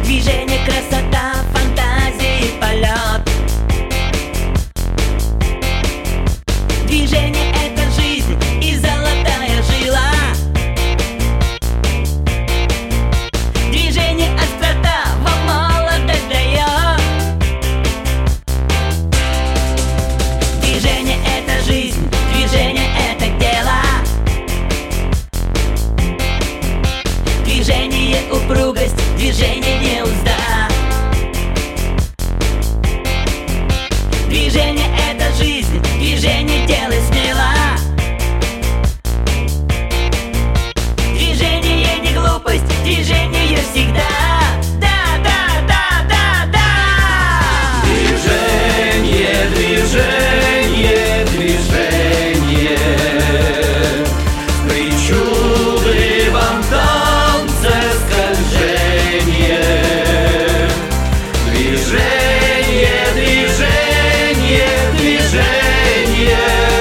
Движение, красота, фантазии, полет. Движение — это жизнь и золотая жила. Движение, острота, вам молодость дает. Движение — это жизнь, движение — это тело. Движение — упругость, движение — не узда. Движение — это жизнь, движение — делай смело. Движение — не глупость, движение всегда. Да, да, да, да, да. Движение, движение, движение в причудливом танце скольжение. Движение, движение, движение,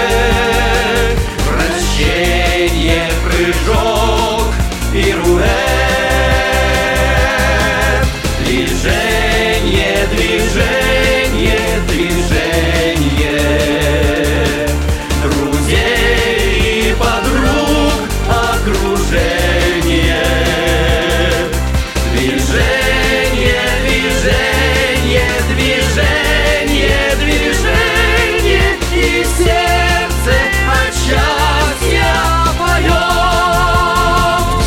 вращение, прыжок, пируэт. Движение, движение, движение друзей и подруг, окружение. Движение, движение, движение, движение, и сердце от счастья поет.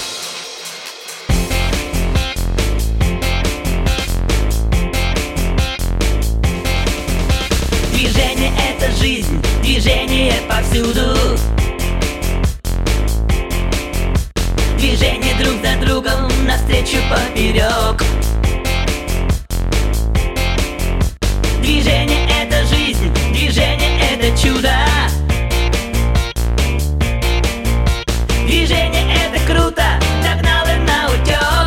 Движение — это жизнь, движение повсюду. Движение друг за другом, навстречу поперек. Движение — это жизнь, движение — это чудо. Движение — это круто, догнал и наутек.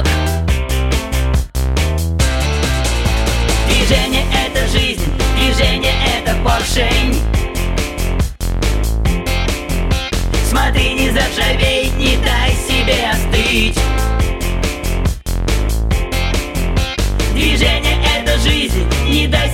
Движение — это жизнь, движение — это поршень. Смотри, не заржавей, не дай себе остыть. Движение — это жизнь, не дай